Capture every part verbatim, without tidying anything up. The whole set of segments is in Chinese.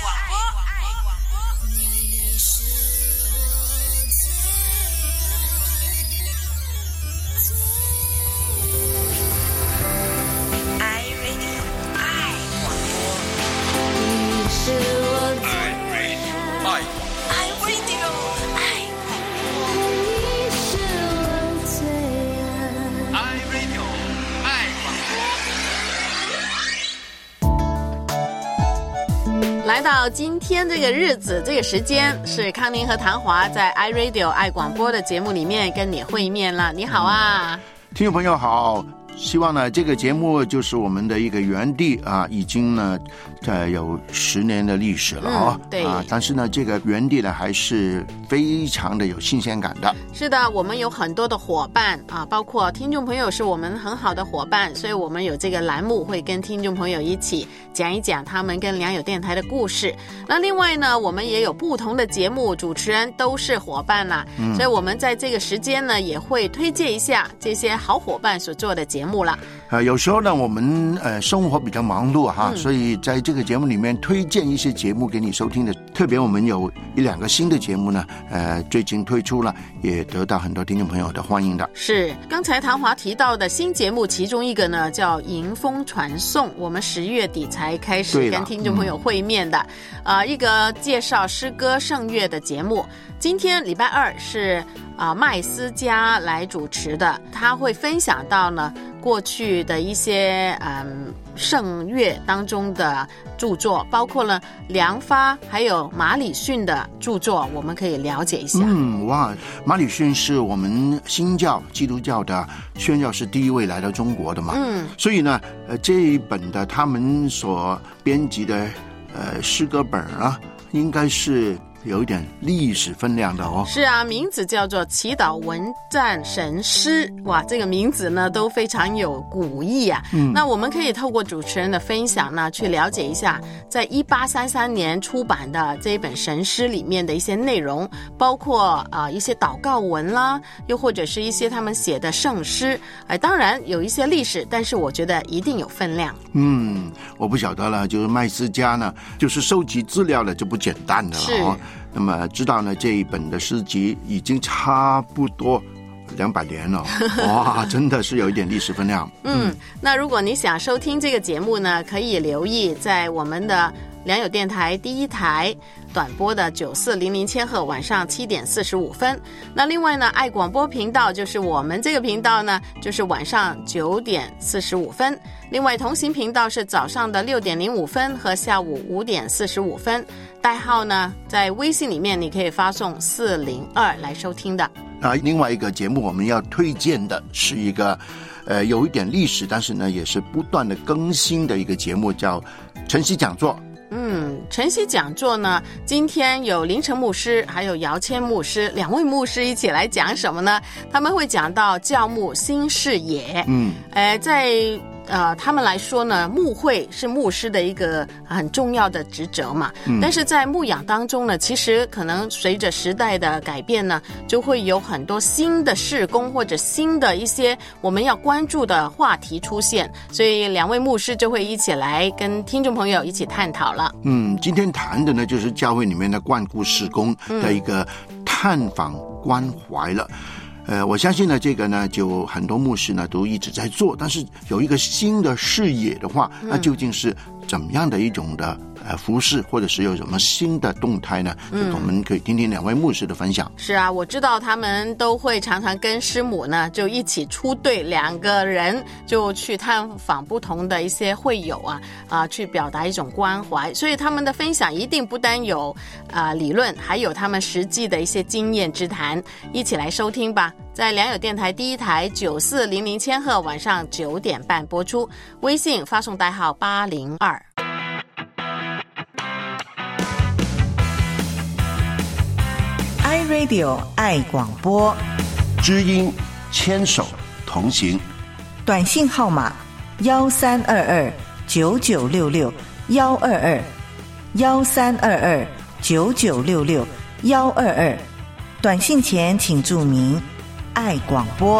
来到今天这个日子这个时间，是康宁和谭华在 iRadio 爱广播的节目里面跟你会面了。你好啊， 听众朋友好，希望呢这个节目就是我们的一个园地啊，已经呢呃有十年的历史了啊、 嗯、对啊，但是呢这个园地呢还是非常的有新鲜感的。 是的，我们有很多的伙伴啊，包括听众朋友是我们很好的伙伴，所以我们有这个栏目会跟听众朋友一起讲一讲他们跟良友电台的故事。那另外呢，我们也有不同的节目，主持人都是伙伴啦、嗯、所以我们在这个时间呢也会推荐一下这些好伙伴所做的节目了。 呃，有时候呢我们呃生活比较忙碌哈、 嗯， 所以在这个节目里面推荐一些节目给你收听的。特别我们有一两个新的节目呢，呃，最近推出了，也得到很多听众朋友的欢迎的。 是，刚才谭华提到的新节目，其中一个呢叫迎风传送，我们十月底才开始跟听众朋友会面的，啊、嗯呃，一个介绍诗歌圣乐的节目。今天礼拜二是啊、呃、麦斯嘉来主持的，他会分享到呢过去的一些嗯圣乐当中的著作，包括了梁发还有马礼逊的著作，我们可以了解一下。 嗯，哇，马礼逊是我们新教基督教的宣教士第一位来到中国的嘛，嗯，所以呢，呃，这一本的他们所编辑的呃诗歌本啊，应该是有一点历史分量的哦。 是啊，名字叫做祈祷文赞神诗。哇，这个名字呢都非常有古意啊。嗯，那我们可以透过主持人的分享呢，去了解一下在一八三三年出版的这一本神诗里面的一些内容，包括啊、呃、一些祷告文啦，又或者是一些他们写的圣诗。哎，当然有一些历史，但是我觉得一定有分量。 嗯，我不晓得了，就是麦斯嘉呢，就是收集资料的就不简单的了哦。那么知道呢，这一本的诗集已经差不多两百年了，哇，真的是有一点历史分量。 嗯，那如果你想收听这个节目呢，可以留意在我们的良友电台第一台短波的九四零零千赫，晚上七点四十五分。那另外呢，爱广播频道就是我们这个频道呢，就是晚上九点四十五分。另外同行频道是早上的六点零五分和下午五点四十五分。代号呢，在微信里面你可以发送四零二来收听的。 啊，另外一个节目我们要推荐的是一个呃有一点历史，但是呢也是不断的更新的一个节目，叫晨曦讲座。 嗯，晨曦讲座呢，今天有林成牧师还有姚谦牧师两位牧师一起来讲什么呢？他们会讲到教牧新视野。嗯，呃，在呃，他们来说呢，牧会是牧师的一个很重要的职责嘛。嗯，但是在牧养当中呢，其实可能随着时代的改变呢，就会有很多新的事工或者新的一些我们要关注的话题出现，所以两位牧师就会一起来跟听众朋友一起探讨了。 嗯，今天谈的呢，就是教会里面的贯顾事工的一个探访关怀了。呃，我相信呢，这个呢，就很多牧师呢都一直在做，但是有一个新的视野的话，那究竟是怎么样的一种的呃服事，或者是有什么新的动态呢？嗯，我们可以听听两位牧师的分享。 是啊，我知道他们都会常常跟师母呢就一起出队，两个人就去探访不同的一些会友啊啊，去表达一种关怀，所以他们的分享一定不单有啊、呃、理论，还有他们实际的一些经验之谈，一起来收听吧。在良友电台第一台九四零零千赫，晚上九点半播出。微信发送代号八零二。 iRadio 爱广播， 知音牵手同行， 短信号码幺三二二九九六六幺二二幺三二二九九六六幺二二，短信前请注明爱广播。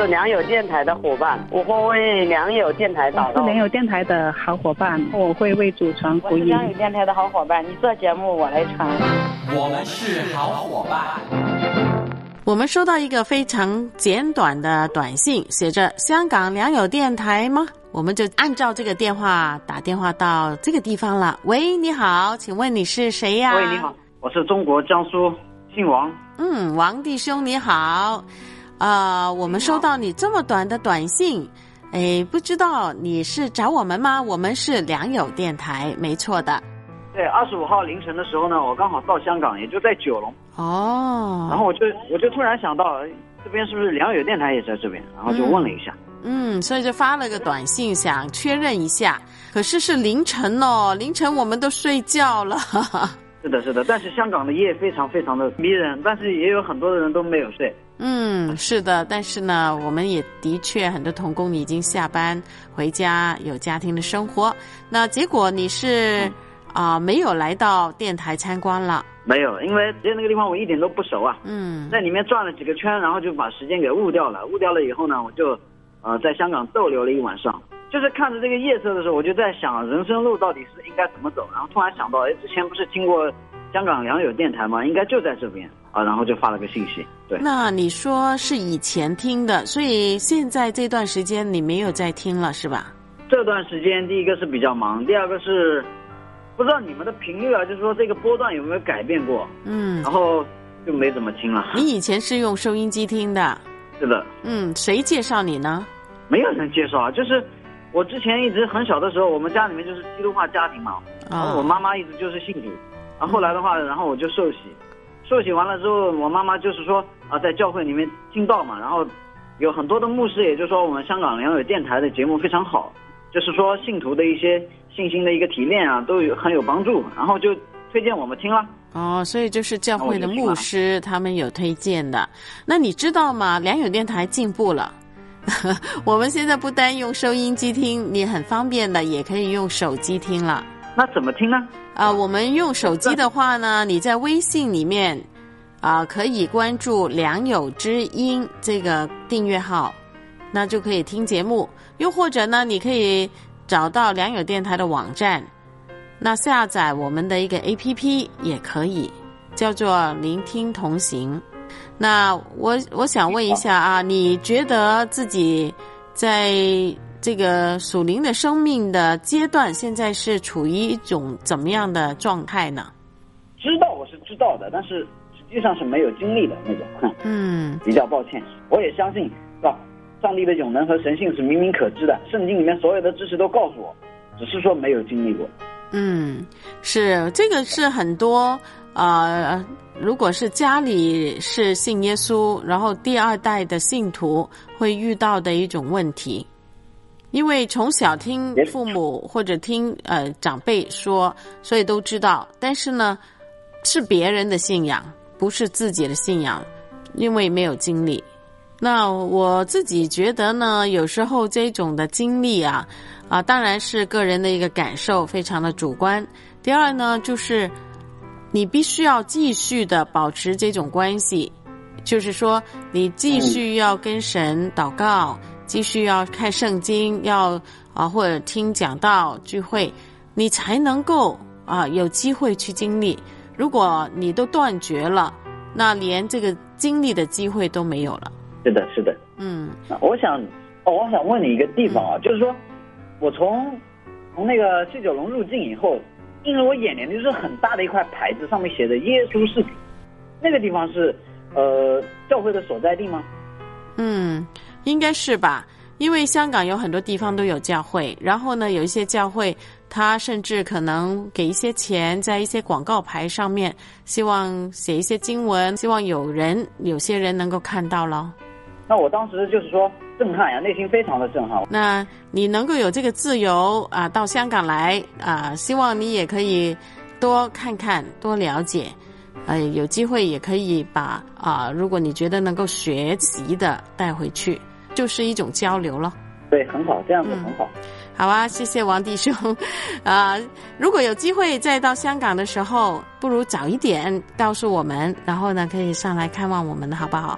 是良友电台的伙伴，我会为良友电台祷告。 我是良友电台的好伙伴，我会为主传福音。 我是良友电台的好伙伴，你做节目我来传。 我们是好伙伴。 我们收到一个非常简短的短信，写着香港良友电台吗？我们就按照这个电话打电话到这个地方了。喂，你好，请问你是谁呀？ 喂，你好，我是中国江苏，姓王。 嗯，王弟兄你好。呃，我们收到你这么短的短信，诶，不知道你是找我们吗？我们是良友电台，没错的。 对，二十五号凌晨的时候呢，我刚好到香港，也就在九龙。 哦。 然后我就我就突然想到，这边是不是良友电台也在这边？然后就问了一下。 嗯，嗯，所以就发了个短信，想确认一下。可是是凌晨哦，凌晨我们都睡觉了。 是的，是的，但是香港的夜非常非常的迷人，但是也有很多的人都没有睡。 嗯，是的，但是呢，我们也的确很多同工你已经下班回家，有家庭的生活。那结果你是啊、嗯呃、没有来到电台参观了？ 没有，因为那个地方我一点都不熟啊。 嗯， 在里面转了几个圈，然后就把时间给误掉了。误掉了以后呢，我就呃在香港逗留了一晚上。就是看着这个夜色的时候，我就在想人生路到底是应该怎么走。然后突然想到，哎，之前不是听过香港良友电台吗？应该就在这边啊，然后就发了个信息。对， 那你说是以前听的，所以现在这段时间你没有再听了是吧？ 这段时间第一个是比较忙，第二个是不知道你们的频率啊，就是说这个波段有没有改变过？ 嗯， 然后就没怎么听了。 你以前是用收音机听的？ 是的。 嗯，谁介绍你呢？ 没有人介绍啊，就是我之前一直很小的时候，我们家里面就是基督化家庭嘛，然后我妈妈一直就是信主，然后后来的话，然后我就受洗，受洗完了之后，我妈妈就是说啊，在教会里面听到嘛，然后有很多的牧师，也就是说我们香港良友电台的节目非常好，就是说信徒的一些信心的一个提炼啊，都有很有帮助，然后就推荐我们听了。 哦，所以就是教会的牧师他们有推荐的。那你知道吗？良友电台进步了。我们现在不单用收音机听，你很方便的也可以用手机听了。 那怎么听呢？ 啊、呃，我们用手机的话呢，你在微信里面啊、呃、可以关注良友之音这个订阅号，那就可以听节目。又或者呢，你可以找到良友电台的网站，那下载我们的一个 A P P 也可以，叫做聆听同行。那我我想问一下啊，你觉得自己在这个属灵的生命的阶段，现在是处于一种怎么样的状态呢？ 知道我是知道的，但是实际上是没有经历的那种。 嗯， 比较抱歉，我也相信，是吧？上帝的永能和神性是明明可知的，圣经里面所有的知识都告诉我，只是说没有经历过。 嗯，是这个是很多呃。如果是家里是信耶稣，然后第二代的信徒会遇到的一种问题，因为从小听父母或者听呃长辈说，所以都知道，但是呢是别人的信仰，不是自己的信仰，因为没有经历。那我自己觉得呢，有时候这种的经历啊啊，当然是个人的一个感受，非常的主观。第二呢，就是你必须要继续的保持这种关系，就是说你继续要跟神祷告，继续要看圣经，要啊或者听讲道聚会，你才能够啊有机会去经历。如果你都断绝了，那连这个经历的机会都没有了。 是的，是的。 嗯， 我想哦，我想问你一个地方啊，嗯、就是说我从从那个西九龙入境以后，映入我眼帘的就是很大的一块牌子，上面写着耶稣是主。那个地方是呃教会的所在地吗？ 嗯，应该是吧，因为香港有很多地方都有教会，然后呢有一些教会他甚至可能给一些钱在一些广告牌上面，希望写一些经文，希望有人有些人能够看到咯。 那我当时就是说震撼呀，内心非常的震撼。那你能够有这个自由啊，到香港来啊，希望你也可以多看看，多了解，呃，有机会也可以把啊，如果你觉得能够学习的带回去，就是一种交流了。 对，很好，这样子很好。 嗯、好啊，谢谢王弟兄啊！如果有机会再到香港的时候，不如早一点告诉我们，然后呢，可以上来看望我们的好不好？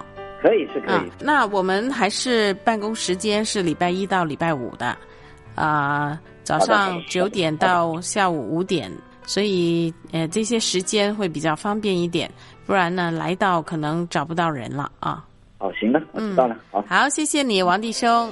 可以是可以、 啊。那我们还是办公时间是礼拜一到礼拜五的，啊、呃，早上九点到下午五点，所以呃这些时间会比较方便一点，不然呢来到可能找不到人了啊。 好，行了，我知道了。嗯、 好，好，谢谢你，王弟兄。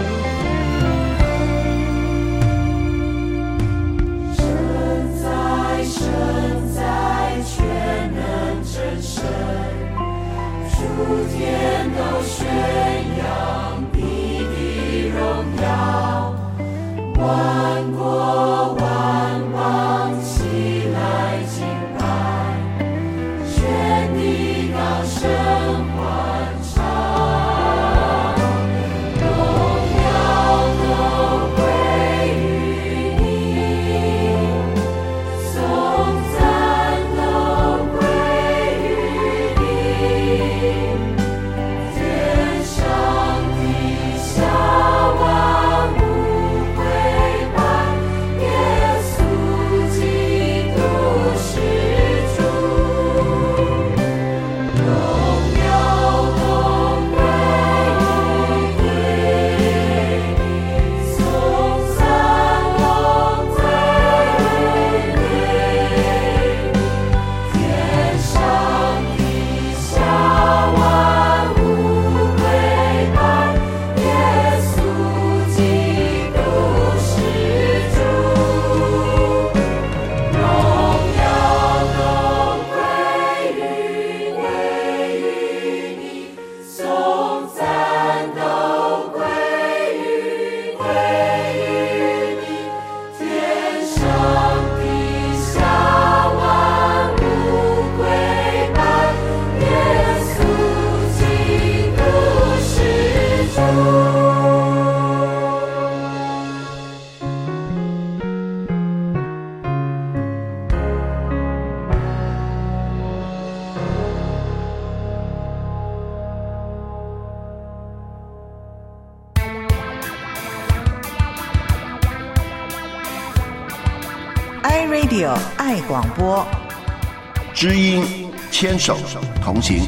神在全能真神，诸天都宣扬你的荣耀，万国万邦起来敬拜，全地高声欢唱，荣耀都归于你，颂赞都归于你，天上地下万物归拜，耶稣基督是主，荣耀都归于你，颂赞都归于你，天上地下万物归拜，耶稣基督是主，荣耀都归于归于你，颂赞都归于归于你，天上地下万物归拜，耶稣基督是主。 iRadio 爱广播， 知音牵手同行。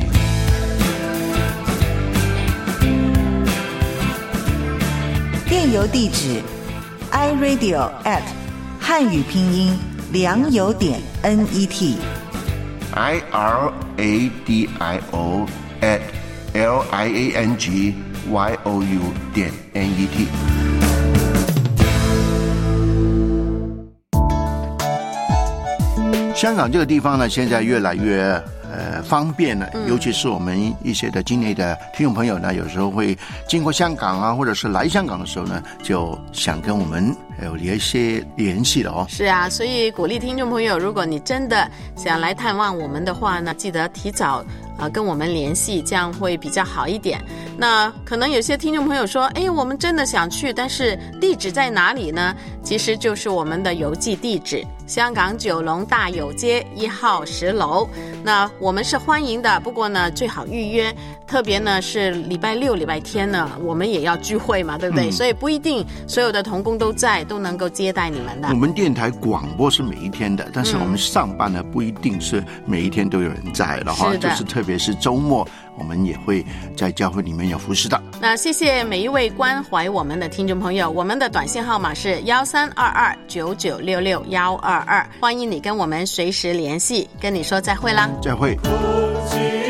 电邮地址 iRadio at 汉语拼音良友点 net I R A D I O at L I A N G Y O U 点 N E T。香港这个地方呢，现在越来越呃方便了，尤其是我们一些的境内的听众朋友呢，有时候会经过香港啊，或者是来香港的时候呢，就想跟我们有一些联系了哦。 是啊，所以鼓励听众朋友，如果你真的想来探望我们的话呢，记得提早呃跟我们联系，这样会比较好一点。那可能有些听众朋友说，哎，我们真的想去，但是地址在哪里呢？其实就是我们的邮寄地址，香港九龙大有街一号十楼。那我们是欢迎的，不过呢最好预约，特别呢是礼拜六礼拜天呢我们也要聚会嘛，对不对、嗯、所以不一定所有的同工都在都能够接待你们的。 我们电台广播是每一天的，但是我们上班呢不一定是每一天都有人在了哈、嗯、就是特别是周末我们也会在教会里面有服侍的。 那谢谢每一位关怀我们的听众朋友，我们的短信号码是幺三二二九九六六幺二二，欢迎你跟我们随时联系，跟你说再会啦， 再会。